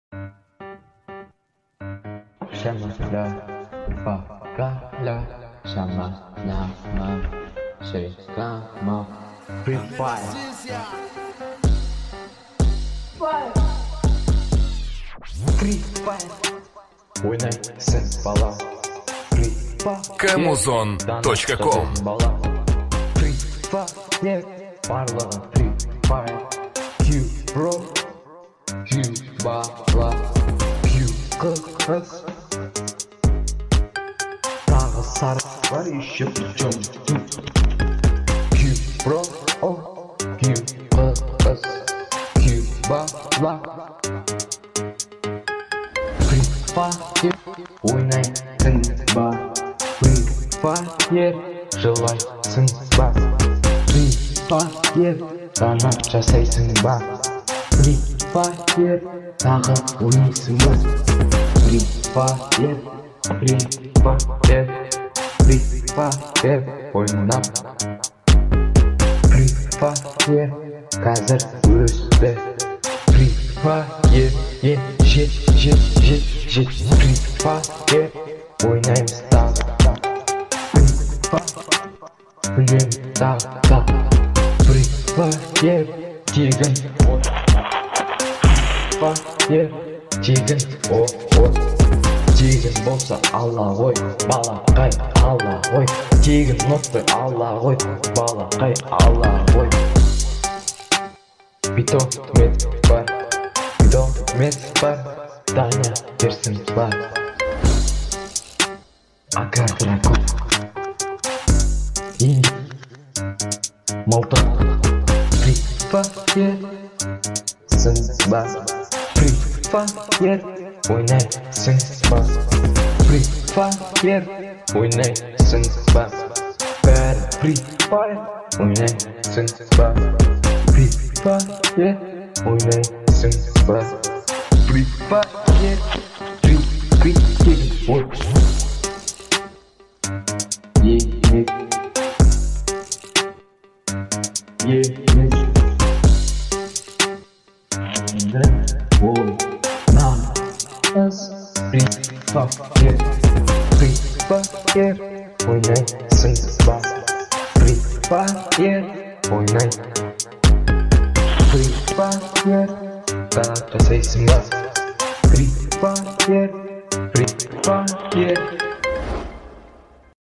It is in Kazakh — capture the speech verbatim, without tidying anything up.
Şamala, bakala, şamala, şeklama, Free Fire. Free Fire. Oynaysın bala. Free Fire. Камузон точка ком. Free Fire. Parla Free Fire. Q Pro. Q bala. Q kız. Tағы sarı var еще причем. Q Pro. Oh. Q kız. Q bala. Free Fire. Ойнайсың ба. Free Fire. Жылайсың ба. Free Fire. Ғана жасайсың ба. Free Fire. Тағы ойнайсың ба. Free Fire. Free Fire. Free Fire. Ойнап. Free Fire. Қазір өсті. Free Fire. Е, жет, жет, жет, жет. Free Fire. Ойнаймыз тағы да. Free Fire. Білем тағы да. Free Fire. Тегін от. Fire. Тегін от, от. Тегін болса алла ғой, балақай алла ғой. Тегін ноқтай алла ғой, балақай алла ғой. Питомет бар, питомет бар, Таня берсін бар. Агар көп. И мылтық. Free Fire. Сын бар. Free Fire. Ойнайсың ба. Free Fire. Ойнайсың ба. Бәрі Free Fire. Ойнайсың ба. Free Fire. Ойнайсың ба. Free Fire. Free, free, free. Ой. Емек. Емек. Ол. Free Fire. Free Fire. Ойнайсың ба. Free Fire. Ойнай. Free Fire. Тағы жасайсың ба. Free Fire. Free Fire.